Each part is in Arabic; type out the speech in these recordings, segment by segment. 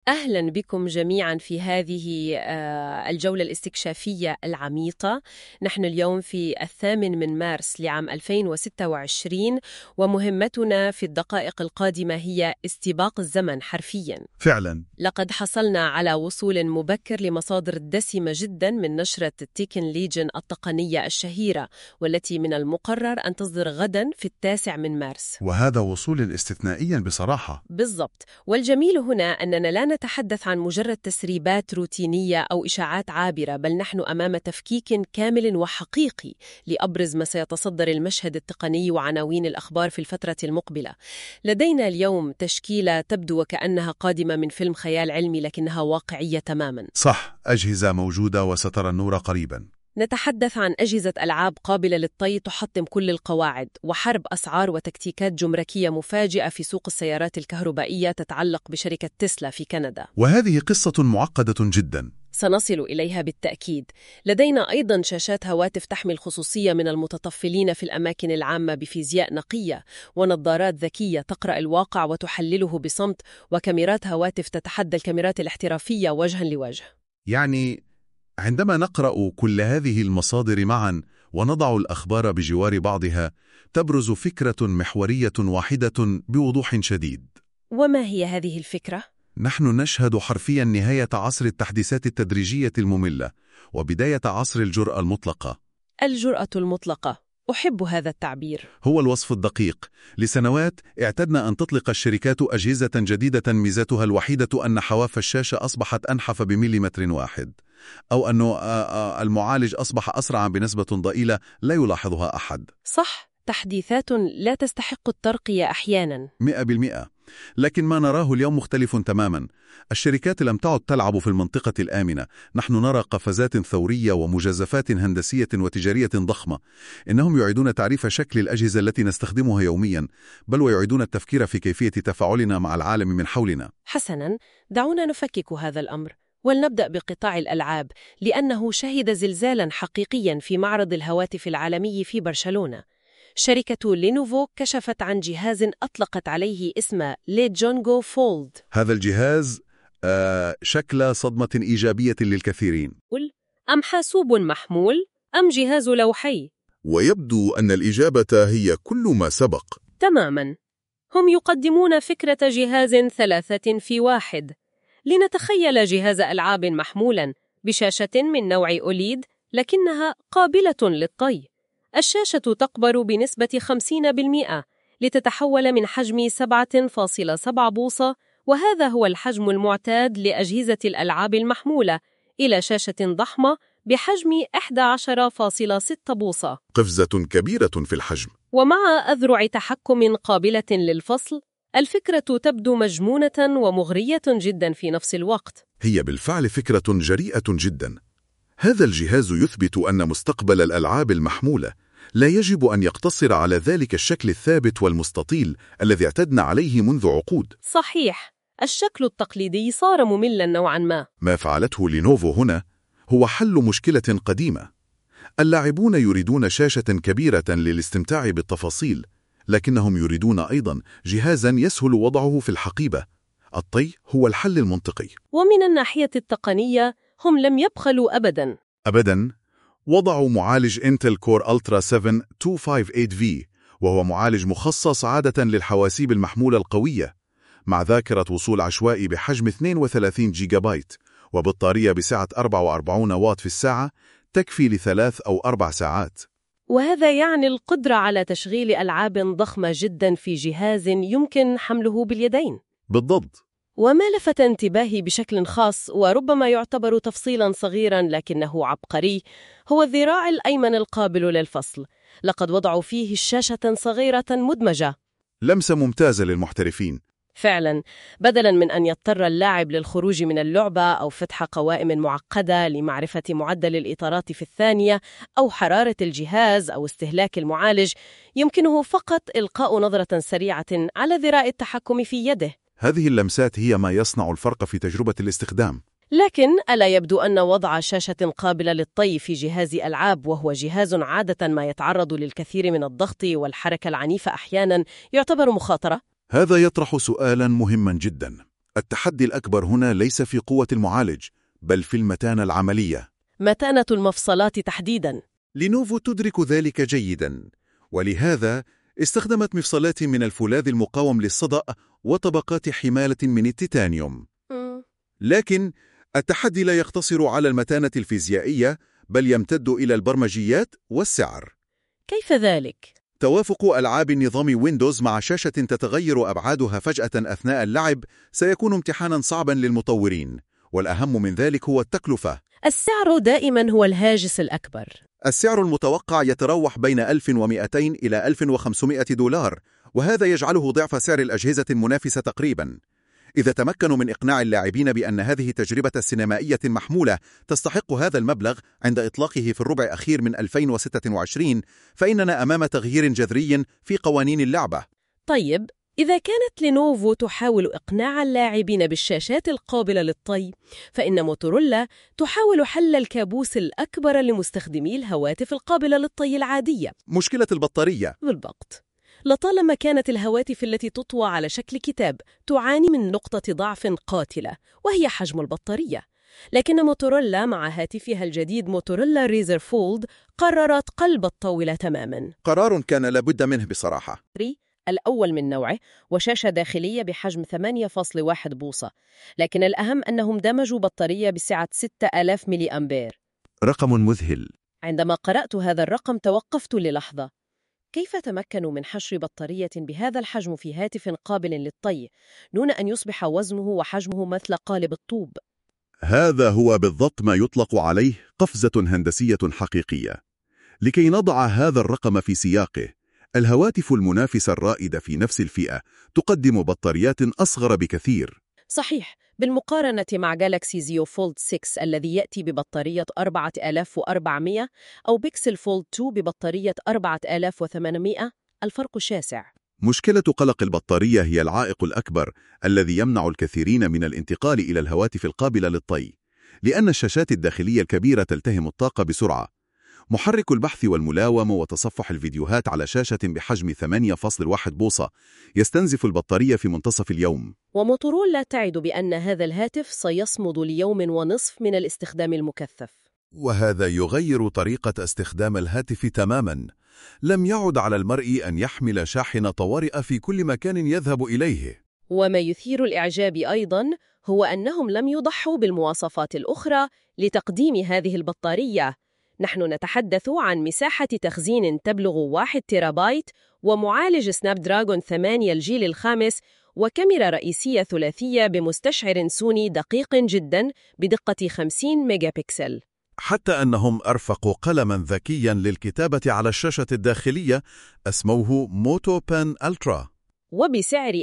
أهلا بكم جميعا في هذه الجولة الاستكشافية العميقة. نحن اليوم في 8 مارس لعام 2026، ومهمتنا في الدقائق القادمة هي استباق الزمن حرفيا. فعلا. لقد حصلنا على وصول مبكر لمصادر دسمة جدا من نشرة تيكن ليجن التقنية الشهيرة، والتي من المقرر أن تصدر غدا في 9 مارس. وهذا وصول استثنائيا بصراحة. بالضبط، والجميل هنا أننا لا نتحدث عن مجرد تسريبات روتينية أو إشاعات عابرة، بل نحن أمام تفكيك كامل وحقيقي لأبرز ما سيتصدر المشهد التقني وعناوين الأخبار في الفترة المقبلة. لدينا اليوم تشكيلة تبدو وكأنها قادمة من فيلم خيال علمي، لكنها واقعية تماما. صح، أجهزة موجودة وسترى النور قريبا. نتحدث عن أجهزة ألعاب قابلة للطي تحطم كل القواعد، وحرب أسعار وتكتيكات جمركية مفاجئة في سوق السيارات الكهربائية تتعلق بشركة تسلا في كندا. وهذه قصة معقدة جدا. سنصل إليها بالتأكيد. لدينا أيضاً شاشات هواتف تحمي الخصوصية من المتطفلين في الأماكن العامة بفيزياء نقية، ونظارات ذكية تقرأ الواقع وتحلله بصمت، وكاميرات هواتف تتحدى الكاميرات الاحترافية وجهاً لوجه. يعني عندما نقرأ كل هذه المصادر معا ونضع الأخبار بجوار بعضها، تبرز فكرة محورية واحدة بوضوح شديد. وما هي هذه الفكرة؟ نحن نشهد حرفيا نهاية عصر التحديثات التدريجية المملة وبداية عصر الجرأة المطلقة. الجرأة المطلقة، أحب هذا التعبير. هو الوصف الدقيق. لسنوات اعتدنا أن تطلق الشركات أجهزة جديدة ميزتها الوحيدة أن حواف الشاشة أصبحت أنحف بمليمتر واحد، أو أن المعالج أصبح أسرع بنسبة ضئيلة لا يلاحظها أحد. صح، تحديثات لا تستحق الترقية أحيانا. 100%. لكن ما نراه اليوم مختلف تماما. الشركات لم تعد تلعب في المنطقة الآمنة. نحن نرى قفزات ثورية ومجازفات هندسية وتجارية ضخمة. إنهم يعيدون تعريف شكل الأجهزة التي نستخدمها يوميا، بل ويعيدون التفكير في كيفية تفاعلنا مع العالم من حولنا. حسنا، دعونا نفكك هذا الأمر، ولنبدأ بقطاع الألعاب، لأنه شهد زلزالا حقيقيا في معرض الهواتف العالمي في برشلونة. شركة لينوفو كشفت عن جهاز أطلقت عليه اسم ليجونغو فولد. هذا الجهاز شكل صدمة إيجابية للكثيرين. أم حاسوب محمول أم جهاز لوحي؟ ويبدو أن الإجابة هي كل ما سبق. تماما، هم يقدمون فكرة جهاز 3 في 1. لنتخيل جهاز ألعاب محمولا بشاشة من نوع أوليد، لكنها قابلة للطي. الشاشة تكبر بنسبة 50% لتتحول من حجم 7.7 بوصة، وهذا هو الحجم المعتاد لأجهزة الألعاب المحمولة، إلى شاشة ضخمة بحجم 11.6 بوصة. قفزة كبيرة في الحجم. ومع أذرع تحكم قابلة للفصل. الفكرة تبدو مجنونة ومغرية جدا في نفس الوقت. هي بالفعل فكرة جريئة جدا. هذا الجهاز يثبت أن مستقبل الألعاب المحمولة لا يجب أن يقتصر على ذلك الشكل الثابت والمستطيل الذي اعتدنا عليه منذ عقود. صحيح، الشكل التقليدي صار مملا نوعا ما. ما فعلته لينوفو هنا هو حل مشكلة قديمة. اللاعبون يريدون شاشة كبيرة للاستمتاع بالتفاصيل، لكنهم يريدون أيضا جهازا يسهل وضعه في الحقيبة. الطي هو الحل المنطقي. ومن الناحية التقنية هم لم يبخلوا أبدا. وضعوا معالج انتل كور ألترا 7 258V، وهو معالج مخصص عادة للحواسيب المحمولة القوية، مع ذاكرة وصول عشوائي بحجم 32 جيجا بايت، وبطارية بسعة 44 واط في الساعة تكفي ل3 أو 4 ساعات. وهذا يعني القدرة على تشغيل ألعاب ضخمة جدا في جهاز يمكن حمله باليدين. بالضبط. وما لفت انتباهي بشكل خاص، وربما يعتبر تفصيلا صغيرا لكنه عبقري، هو الذراع الأيمن القابل للفصل. لقد وضعوا فيه شاشة صغيرة مدمجة. لمسة ممتازة للمحترفين. فعلا، بدلا من أن يضطر اللاعب للخروج من اللعبة أو فتح قوائم معقدة لمعرفة معدل الإطارات في الثانية أو حرارة الجهاز أو استهلاك المعالج، يمكنه فقط إلقاء نظرة سريعة على ذراع التحكم في يده. هذه اللمسات هي ما يصنع الفرق في تجربة الاستخدام. لكن ألا يبدو أن وضع شاشة قابلة للطي في جهاز ألعاب، وهو جهاز عادة ما يتعرض للكثير من الضغط والحركة العنيفة أحيانا، يعتبر مخاطرة؟ هذا يطرح سؤالا مهما جدا. التحدي الأكبر هنا ليس في قوة المعالج، بل في المتانة العملية. متانة المفصلات تحديداً. لينوفو تدرك ذلك جيداً، ولهذا استخدمت مفصلات من الفولاذ المقاوم للصدأ وطبقات حمالة من التيتانيوم. لكن التحدي لا يقتصر على المتانة الفيزيائية، بل يمتد إلى البرمجيات والسعر. كيف ذلك؟ توافق ألعاب النظام ويندوز مع شاشة تتغير أبعادها فجأة أثناء اللعب سيكون امتحاناً صعباً للمطورين، والأهم من ذلك هو التكلفة. السعر دائماً هو الهاجس الأكبر. السعر المتوقع يتراوح بين 1200 إلى 1500 دولار، وهذا يجعله ضعف سعر الأجهزة المنافسة تقريباً. إذا تمكنوا من إقناع اللاعبين بأن هذه تجربة سينمائية محمولة تستحق هذا المبلغ عند إطلاقه في الربع الأخير من 2026، فإننا أمام تغيير جذري في قوانين اللعبة. طيب، إذا كانت لينوفو تحاول إقناع اللاعبين بالشاشات القابلة للطي، فإن موتورولا تحاول حل الكابوس الأكبر لمستخدمي الهواتف القابلة للطي العادية. مشكلة البطارية. بالضبط. لطالما كانت الهواتف التي تطوى على شكل كتاب تعاني من نقطة ضعف قاتلة، وهي حجم البطارية. لكن موتورولا مع هاتفها الجديد موتورولا ريزر فولد قررت قلب الطاولة تماماً. قرار كان لابد منه بصراحة. الأول من نوعه، وشاشة داخلية بحجم 8.1 بوصة، لكن الأهم أنهم دمجوا بطارية بسعة 6000 ملي أمبير. رقم مذهل. عندما قرأت هذا الرقم توقفت للحظة. كيف تمكنوا من حشر بطارية بهذا الحجم في هاتف قابل للطي دون أن يصبح وزنه وحجمه مثل قالب الطوب؟ هذا هو بالضبط ما يطلق عليه قفزة هندسية حقيقية. لكي نضع هذا الرقم في سياقه، الهواتف المنافسة الرائدة في نفس الفئة تقدم بطاريات أصغر بكثير. صحيح، بالمقارنة مع جالاكسي زيو فولد 6 الذي يأتي ببطارية 4400 أو بيكسل فولد 2 ببطارية 4800، الفرق شاسع. مشكلة قلق البطارية هي العائق الأكبر الذي يمنع الكثيرين من الانتقال إلى الهواتف القابلة للطي، لأن الشاشات الداخلية الكبيرة تلتهم الطاقة بسرعة. محرك البحث والملاومة وتصفح الفيديوهات على شاشة بحجم 8.1 بوصة يستنزف البطارية في منتصف اليوم. وموتورولا تعد بأن هذا الهاتف سيصمد ليوم ونصف من الاستخدام المكثف. وهذا يغير طريقة استخدام الهاتف تماماً. لم يعد على المرء أن يحمل شاحن طوارئ في كل مكان يذهب إليه. وما يثير الإعجاب أيضاً هو أنهم لم يضحوا بالمواصفات الأخرى لتقديم هذه البطارية. نحن نتحدث عن مساحة تخزين تبلغ 1 تيرابايت، ومعالج سناب دراجون 8 الجيل الخامس، وكاميرا رئيسية ثلاثية بمستشعر سوني دقيق جداً بدقة 50 ميجا بكسل. حتى أنهم أرفقوا قلماً ذكياً للكتابة على الشاشة الداخلية اسمه موتو بان ألترا، وبسعر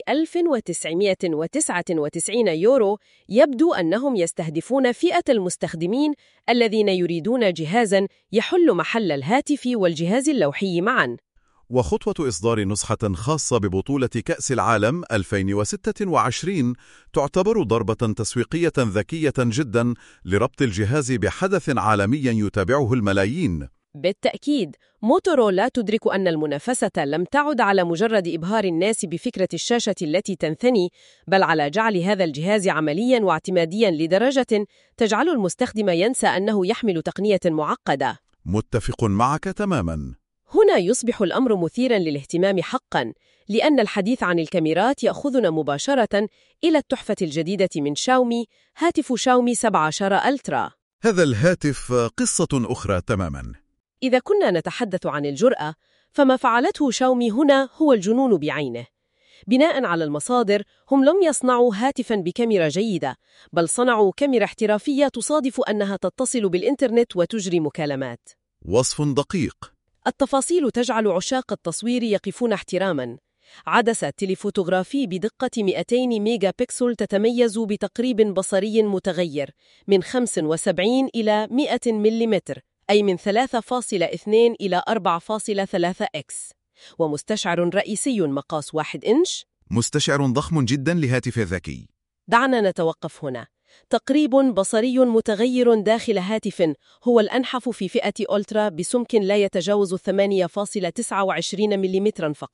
1999 يورو. يبدو أنهم يستهدفون فئة المستخدمين الذين يريدون جهازاً يحل محل الهاتف والجهاز اللوحي معاً. وخطوة إصدار نسخة خاصة ببطولة كأس العالم 2026 تعتبر ضربة تسويقية ذكية جدا لربط الجهاز بحدث عالمي يتابعه الملايين. بالتأكيد، موتورولا تدرك أن المنافسة لم تعد على مجرد إبهار الناس بفكرة الشاشة التي تنثني، بل على جعل هذا الجهاز عملياً واعتمادياً لدرجة تجعل المستخدم ينسى أنه يحمل تقنية معقدة. متفق معك تماماً. هنا يصبح الأمر مثيراً للاهتمام حقاً، لأن الحديث عن الكاميرات يأخذنا مباشرة إلى التحفة الجديدة من شاومي، هاتف شاومي 17 ألترا. هذا الهاتف قصة أخرى تماماً. إذا كنا نتحدث عن الجرأة، فما فعلته شاومي هنا هو الجنون بعينه. بناء على المصادر، هم لم يصنعوا هاتفاً بكاميرا جيدة، بل صنعوا كاميرا احترافية تصادف أنها تتصل بالإنترنت وتجري مكالمات. وصف دقيق. التفاصيل تجعل عشاق التصوير يقفون احتراماً. عدسة تليفوتوغرافي بدقة 200 ميجا بكسل تتميز بتقريب بصري متغير من 75 إلى 100 ملم، أي من 3.2 إلى 4.3 إكس، ومستشعر رئيسي مقاس 1 إنش. مستشعر ضخم جدا لهاتف ذكي. دعنا نتوقف هنا. تقريب بصري متغير داخل هاتف هو الأنحف في فئة أولترا بسمك لا يتجاوز 8.29 ملم فقط.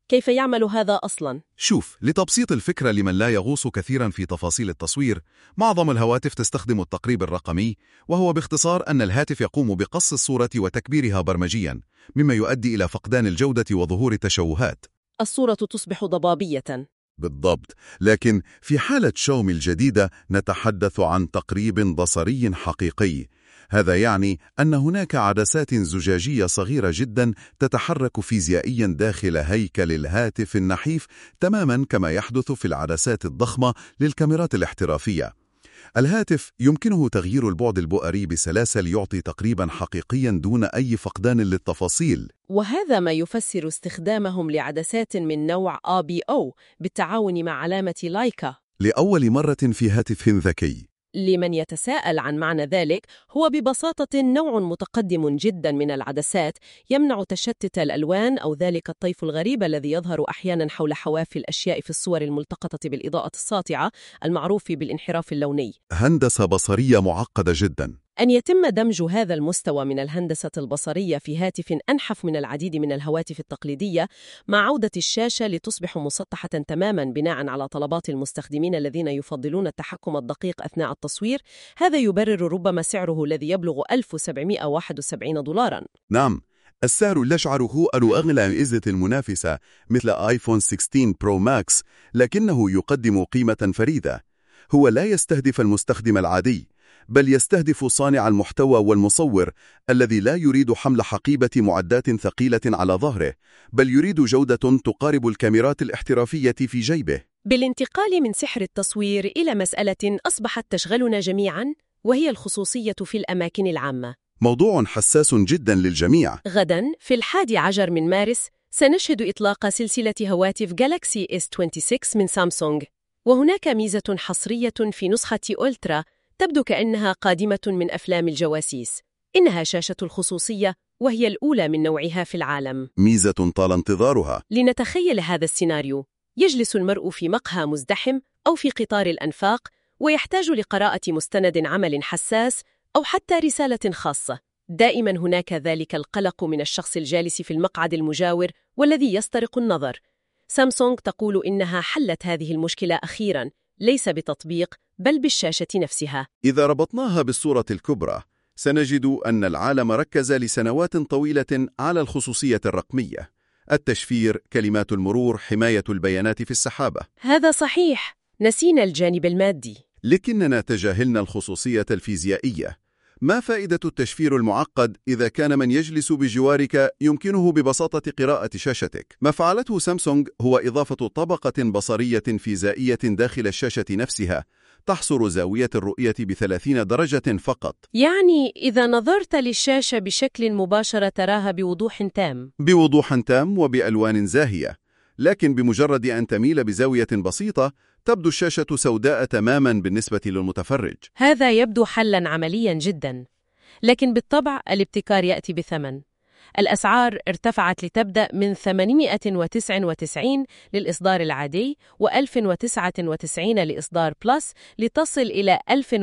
كيف يعمل هذا أصلاً؟ شوف، لتبسيط الفكرة لمن لا يغوص كثيرا في تفاصيل التصوير، معظم الهواتف تستخدم التقريب الرقمي، وهو باختصار أن الهاتف يقوم بقص الصورة وتكبيرها برمجيا، مما يؤدي إلى فقدان الجودة وظهور التشوهات. الصورة تصبح ضبابية. بالضبط، لكن في حالة شاومي الجديدة نتحدث عن تقريب بصري حقيقي. هذا يعني أن هناك عدسات زجاجية صغيرة جدا تتحرك فيزيائيا داخل هيكل الهاتف النحيف، تماما كما يحدث في العدسات الضخمة للكاميرات الاحترافية. الهاتف يمكنه تغيير البعد البؤري بسلاسة ليعطي تقريبا حقيقيا دون أي فقدان للتفاصيل. وهذا ما يفسر استخدامهم لعدسات من نوع ABO بالتعاون مع علامة لايكا لأول مرة في هاتف ذكي. لمن يتساءل عن معنى ذلك، هو ببساطة نوع متقدم جدا من العدسات يمنع تشتت الألوان أو ذلك الطيف الغريب الذي يظهر أحيانا حول حواف الأشياء في الصور الملتقطة بالإضاءة الساطعة المعروف بالانحراف اللوني. هندسة بصرية معقدة جدا. أن يتم دمج هذا المستوى من الهندسة البصرية في هاتف أنحف من العديد من الهواتف التقليدية مع عودة الشاشة لتصبح مسطحة تماما بناء على طلبات المستخدمين الذين يفضلون التحكم الدقيق أثناء التصوير، هذا يبرر ربما سعره الذي يبلغ $1771. نعم، السعر لا شعره أغلى ميزة المنافسة مثل آيفون 16 برو ماكس، لكنه يقدم قيمة فريدة. هو لا يستهدف المستخدم العادي، بل يستهدف صانع المحتوى والمصور الذي لا يريد حمل حقيبة معدات ثقيلة على ظهره، بل يريد جودة تقارب الكاميرات الاحترافية في جيبه. بالانتقال من سحر التصوير إلى مسألة أصبحت تشغلنا جميعاً، وهي الخصوصية في الأماكن العامة. موضوع حساس جدا للجميع. غداً في 11 من مارس سنشهد إطلاق سلسلة هواتف جالاكسي S26 من سامسونج، وهناك ميزة حصرية في نسخة أولترا تبدو كأنها قادمة من أفلام الجواسيس. إنها شاشة الخصوصية، وهي الأولى من نوعها في العالم. ميزة طال انتظارها. لنتخيل هذا السيناريو: يجلس المرء في مقهى مزدحم أو في قطار الأنفاق، ويحتاج لقراءة مستند عمل حساس أو حتى رسالة خاصة. دائما هناك ذلك القلق من الشخص الجالس في المقعد المجاور والذي يسترق النظر. سامسونج تقول إنها حلت هذه المشكلة أخيراً، ليس بتطبيق بل بالشاشة نفسها. إذا ربطناها بالصورة الكبرى، سنجد أن العالم ركز لسنوات طويلة على الخصوصية الرقمية، التشفير، كلمات المرور، حماية البيانات في السحابة. هذا صحيح، نسينا الجانب المادي. لكننا تجاهلنا الخصوصية الفيزيائية. ما فائدة التشفير المعقد إذا كان من يجلس بجوارك يمكنه ببساطة قراءة شاشتك؟ ما فعلته سامسونج هو إضافة طبقة بصرية فيزيائية داخل الشاشة نفسها، تحصر زاوية الرؤية ب30 درجة فقط. يعني إذا نظرت للشاشة بشكل مباشر تراها بوضوح تام. بوضوح تام وبألوان زاهية، لكن بمجرد أن تميل بزاوية بسيطة تبدو الشاشة سوداء تماما بالنسبة للمتفرج. هذا يبدو حلا عمليا جدا، لكن بالطبع الابتكار يأتي بثمن. الأسعار ارتفعت لتبدأ من 899 للإصدار العادي و1099 لإصدار بلس، لتصل إلى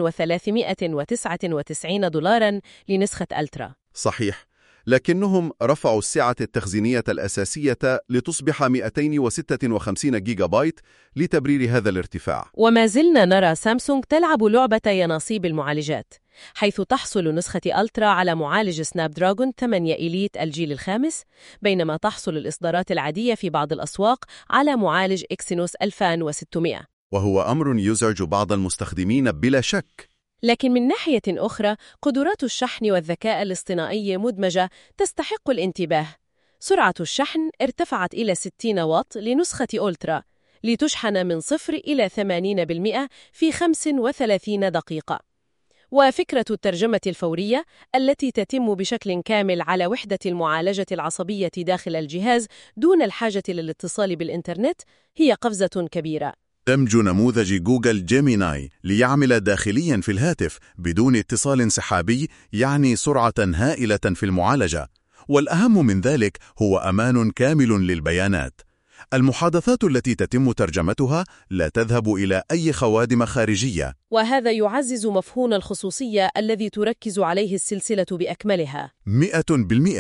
$1399 لنسخة ألترا. صحيح، لكنهم رفعوا السعة التخزينية الأساسية لتصبح 256 جيجا بايت لتبرير هذا الارتفاع. وما زلنا نرى سامسونج تلعب لعبة يناصيب المعالجات، حيث تحصل نسخة ألترا على معالج سناب دراجون 8 إليت الجيل الخامس، بينما تحصل الإصدارات العادية في بعض الأسواق على معالج إكسينوس 2600، وهو أمر يزعج بعض المستخدمين بلا شك. لكن من ناحية أخرى قدرات الشحن والذكاء الاصطناعي مدمجة تستحق الانتباه. سرعة الشحن ارتفعت إلى 60 واط لنسخة أولترا، لتشحن من 0 إلى 80% في 35 دقيقة. وفكرة الترجمة الفورية التي تتم بشكل كامل على وحدة المعالجة العصبية داخل الجهاز دون الحاجة للاتصال بالإنترنت هي قفزة كبيرة. دمج نموذج جوجل جيميناي ليعمل داخلياً في الهاتف بدون اتصال سحابي يعني سرعة هائلة في المعالجة، والأهم من ذلك هو أمان كامل للبيانات. المحادثات التي تتم ترجمتها لا تذهب إلى أي خوادم خارجية، وهذا يعزز مفهوم الخصوصية الذي تركز عليه السلسلة بأكملها. 100%.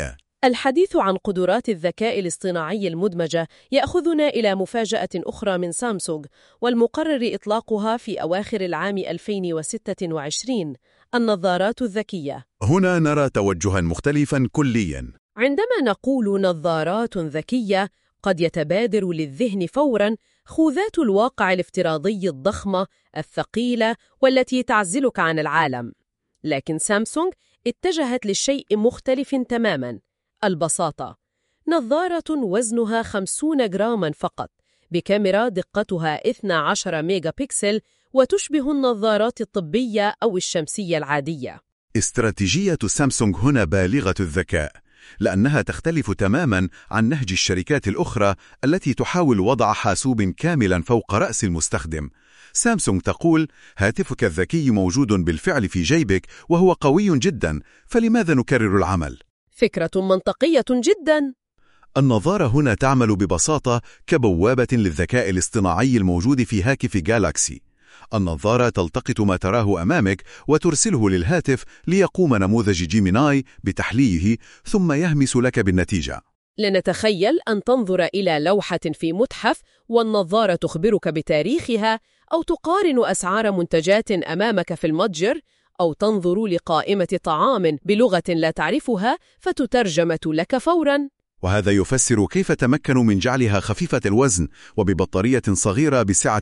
الحديث عن قدرات الذكاء الاصطناعي المدمجة يأخذنا إلى مفاجأة أخرى من سامسونج، والمقرر إطلاقها في أواخر العام 2026: النظارات الذكية. هنا نرى توجها مختلفا كليا. عندما نقول نظارات ذكية، قد يتبادر للذهن فوراً خوذات الواقع الافتراضي الضخمة الثقيلة والتي تعزلك عن العالم. لكن سامسونج اتجهت للشيء مختلف تماماً: البساطة. نظارة وزنها 50 جراما فقط، بكاميرا دقتها 12 ميجا بكسل، وتشبه النظارات الطبية أو الشمسية العادية. استراتيجية سامسونج هنا بالغة الذكاء، لأنها تختلف تماماً عن نهج الشركات الأخرى التي تحاول وضع حاسوب كاملاً فوق رأس المستخدم. سامسونج تقول: هاتفك الذكي موجود بالفعل في جيبك وهو قوي جداً، فلماذا نكرر العمل؟ فكرة منطقية جداً. النظارة هنا تعمل ببساطة كبوابة للذكاء الاصطناعي الموجود في هاتف جالاكسي. النظارة تلتقط ما تراه أمامك وترسله للهاتف ليقوم نموذج جيميناي بتحليله ثم يهمس لك بالنتيجة. لنتخيل أن تنظر إلى لوحة في متحف والنظارة تخبرك بتاريخها، أو تقارن أسعار منتجات أمامك في المتجر، أو تنظر لقائمة طعام بلغة لا تعرفها فتترجم لك فوراً. وهذا يفسر كيف تمكنوا من جعلها خفيفة الوزن وببطارية صغيرة بسعة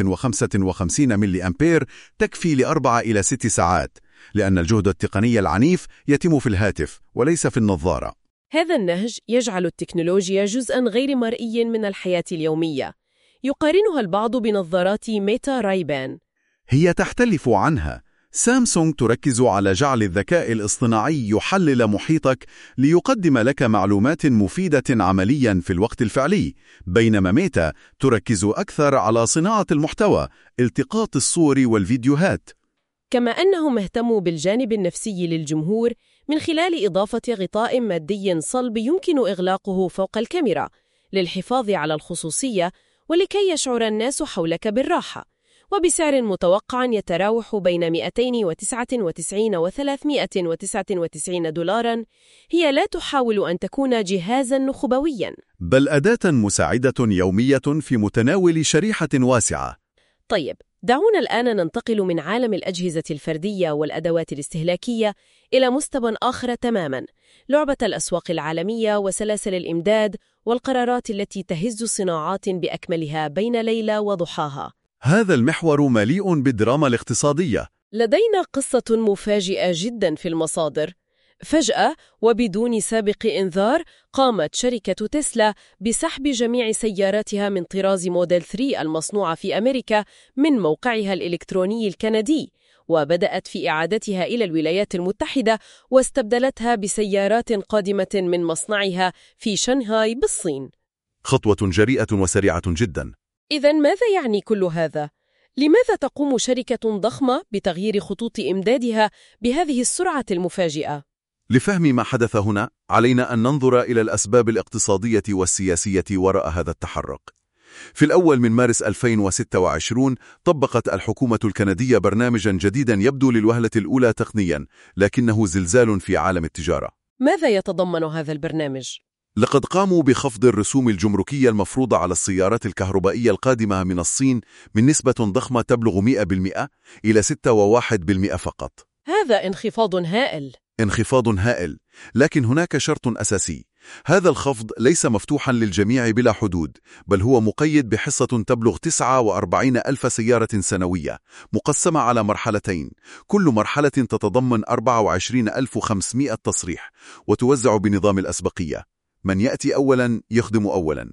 155 ملي أمبير تكفي ل4 إلى 6 ساعات، لأن الجهد التقني العنيف يتم في الهاتف وليس في النظارة. هذا النهج يجعل التكنولوجيا جزءاً غير مرئي من الحياة اليومية. يقارنها البعض بنظارات ميتا رايبان. هي تختلف عنها. سامسونج تركز على جعل الذكاء الاصطناعي يحلل محيطك ليقدم لك معلومات مفيدة عملياً في الوقت الفعلي، بينما ميتا تركز أكثر على صناعة المحتوى، التقاط الصور والفيديوهات. كما أنهم اهتموا بالجانب النفسي للجمهور من خلال إضافة غطاء مادي صلب يمكن إغلاقه فوق الكاميرا للحفاظ على الخصوصية ولكي يشعر الناس حولك بالراحة، وبسعر متوقع يتراوح بين 299 و 399 دولارا. هي لا تحاول أن تكون جهازا نخبويا، بل أداة مساعدة يومية في متناول شريحة واسعة. طيب، دعونا الآن ننتقل من عالم الأجهزة الفردية والأدوات الاستهلاكية إلى مستوى آخر تماماً: لعبة الأسواق العالمية وسلاسل الإمداد والقرارات التي تهز صناعات بأكملها بين ليلة وضحاها. هذا المحور مليء بالدراما الاقتصادية. لدينا قصة مفاجئة جدا في المصادر. فجأة وبدون سابق إنذار قامت شركة تسلا بسحب جميع سياراتها من طراز موديل 3 المصنوعة في أمريكا من موقعها الإلكتروني الكندي، وبدأت في إعادتها إلى الولايات المتحدة واستبدلتها بسيارات قادمة من مصنعها في شنغهاي بالصين. خطوة جريئة وسريعة جدا. إذن ماذا يعني كل هذا؟ لماذا تقوم شركة ضخمة بتغيير خطوط إمدادها بهذه السرعة المفاجئة؟ لفهم ما حدث هنا، علينا أن ننظر إلى الأسباب الاقتصادية والسياسية وراء هذا التحرك. في الأول من مارس 2026 طبقت الحكومة الكندية برنامجاً جديداً يبدو للوهلة الأولى تقنياً، لكنه زلزال في عالم التجارة. ماذا يتضمن هذا البرنامج؟ لقد قاموا بخفض الرسوم الجمركية المفروضة على السيارات الكهربائية القادمة من الصين من نسبة ضخمة تبلغ 100% إلى 6.1% فقط. هذا انخفاض هائل. انخفاض هائل، لكن هناك شرط أساسي: هذا الخفض ليس مفتوحا للجميع بلا حدود، بل هو مقيد بحصة تبلغ 49 ألف سيارة سنوية مقسمة على مرحلتين، كل مرحلة تتضمن 24,500 تصريح، وتوزع بنظام الأسبقية: من يأتي أولا يخدم أولا.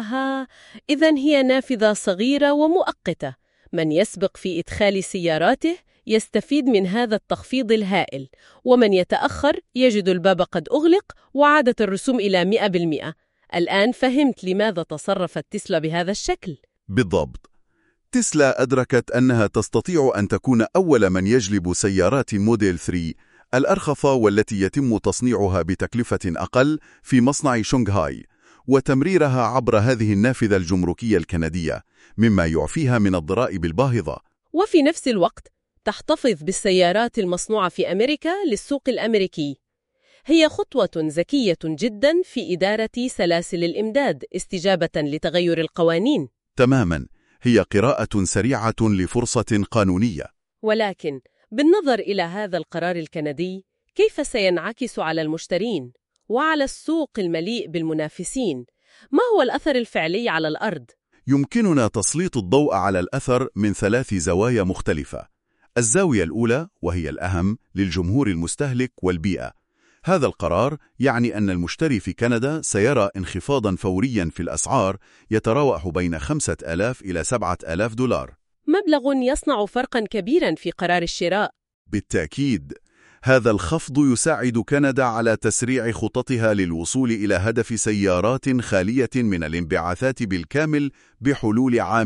إذن هي نافذة صغيرة ومؤقتة. من يسبق في إدخال سياراته يستفيد من هذا التخفيض الهائل، ومن يتأخر يجد الباب قد أغلق وعادت الرسوم إلى 100%. الآن فهمت لماذا تصرفت تسلا بهذا الشكل. بالضبط. تسلا أدركت أنها تستطيع أن تكون أول من يجلب سيارات موديل 3 الأرخص والتي يتم تصنيعها بتكلفة أقل في مصنع شنغهاي، وتمريرها عبر هذه النافذة الجمركية الكندية، مما يعفيها من الضرائب الباهظة. وفي نفس الوقت تحتفظ بالسيارات المصنوعة في أمريكا للسوق الأمريكي. هي خطوة ذكية جدا في إدارة سلاسل الإمداد استجابة لتغير القوانين. تماما، هي قراءة سريعة لفرصة قانونية. ولكن بالنظر إلى هذا القرار الكندي، كيف سينعكس على المشترين وعلى السوق المليء بالمنافسين؟ ما هو الأثر الفعلي على الأرض؟ يمكننا تسليط الضوء على الأثر من 3 زوايا مختلفة. الزاوية الأولى، وهي الأهم، للجمهور المستهلك والبيئة. هذا القرار يعني أن المشتري في كندا سيرى انخفاضاً فورياً في الأسعار يتراوح بين 5,000 إلى 7,000 دولار. مبلغ يصنع فرقاً كبيراً في قرار الشراء. بالتأكيد، هذا الخفض يساعد كندا على تسريع خططها للوصول إلى هدف سيارات خالية من الانبعاثات بالكامل بحلول عام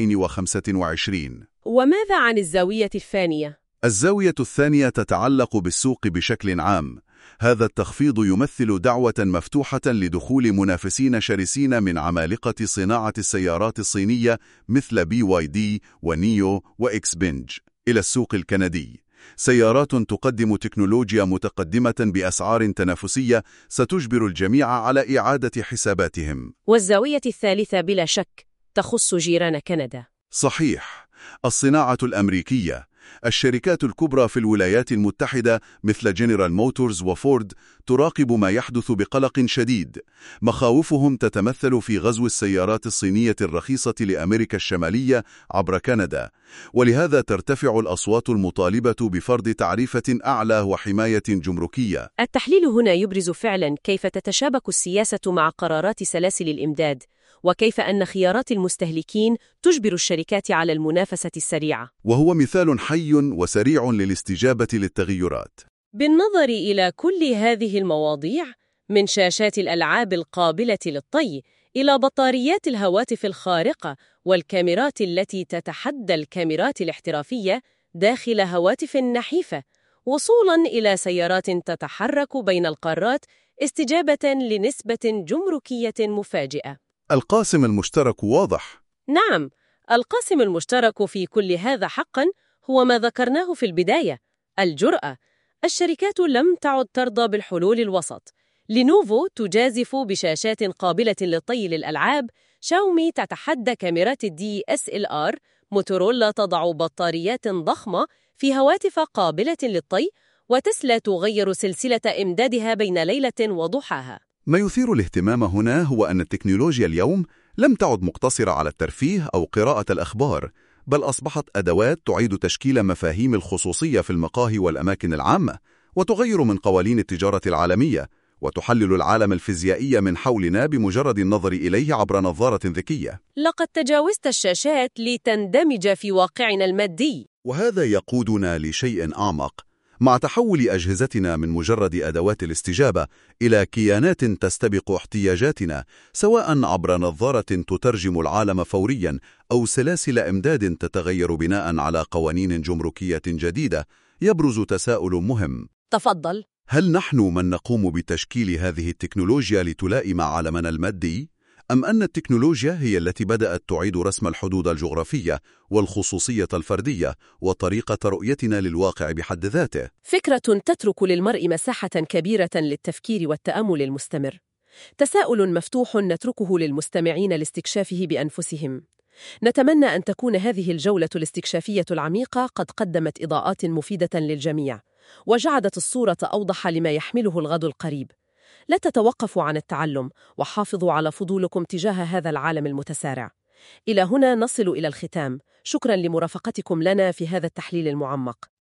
2025. وماذا عن الزاوية الثانية؟ الزاوية الثانية تتعلق بالسوق بشكل عام. هذا التخفيض يمثل دعوة مفتوحة لدخول منافسين شرسين من عمالقة صناعة السيارات الصينية مثل BYD ونيو وإكس بنج إلى السوق الكندي. سيارات تقدم تكنولوجيا متقدمة بأسعار تنافسية ستجبر الجميع على إعادة حساباتهم. والزاوية الثالثة بلا شك تخص جيران كندا. صحيح، الصناعة الأمريكية. الشركات الكبرى في الولايات المتحدة مثل جنرال موتورز وفورد تراقب ما يحدث بقلق شديد. مخاوفهم تتمثل في غزو السيارات الصينية الرخيصة لأمريكا الشمالية عبر كندا، ولهذا ترتفع الأصوات المطالبة بفرض تعريفة أعلى وحماية جمركية. التحليل هنا يبرز فعلا كيف تتشابك السياسة مع قرارات سلاسل الإمداد، وكيف أن خيارات المستهلكين تجبر الشركات على المنافسة السريعة. وهو مثال حي وسريع للاستجابة للتغيرات. بالنظر إلى كل هذه المواضيع، من شاشات الألعاب القابلة للطي إلى بطاريات الهواتف الخارقة والكاميرات التي تتحدى الكاميرات الاحترافية داخل هواتف نحيفة، وصولاً إلى سيارات تتحرك بين القارات استجابة لنسبة جمركية مفاجئة. القاسم المشترك واضح. نعم، القاسم المشترك في كل هذا حقاً هو ما ذكرناه في البداية: الجرأة. الشركات لم تعد ترضى بالحلول الوسط. لينوفو تجازف بشاشات قابلة للطي للألعاب، شاومي تتحدى كاميرات DSLR، موتورولا تضع بطاريات ضخمة في هواتف قابلة للطي، وتسلا تغير سلسلة إمدادها بين ليلة وضحاها. ما يثير الاهتمام هنا هو أن التكنولوجيا اليوم لم تعد مقتصرة على الترفيه أو قراءة الأخبار، بل أصبحت أدوات تعيد تشكيل مفاهيم الخصوصية في المقاهي والأماكن العامة، وتغير من قوانين التجارة العالمية، وتحلل العالم الفيزيائي من حولنا بمجرد النظر إليه عبر نظارة ذكية. لقد تجاوزت الشاشات لتندمج في واقعنا المادي. وهذا يقودنا لشيء أعمق. مع تحول أجهزتنا من مجرد أدوات الاستجابة إلى كيانات تستبق احتياجاتنا، سواء عبر نظارة تترجم العالم فورياً أو سلاسل إمداد تتغير بناء على قوانين جمركية جديدة، يبرز تساؤل مهم. تفضل. هل نحن من نقوم بتشكيل هذه التكنولوجيا لتلائم عالمنا المادي؟ أم أن التكنولوجيا هي التي بدأت تعيد رسم الحدود الجغرافية والخصوصية الفردية وطريقة رؤيتنا للواقع بحد ذاته؟ فكرة تترك للمرء مساحة كبيرة للتفكير والتأمل المستمر. تساؤل مفتوح نتركه للمستمعين لاستكشافه بأنفسهم. نتمنى أن تكون هذه الجولة الاستكشافية العميقة قد قدمت إضاءات مفيدة للجميع، وجعلت الصورة أوضح لما يحمله الغد القريب. لا تتوقفوا عن التعلم، وحافظوا على فضولكم تجاه هذا العالم المتسارع. إلى هنا نصل إلى الختام. شكراً لمرافقتكم لنا في هذا التحليل المعمق.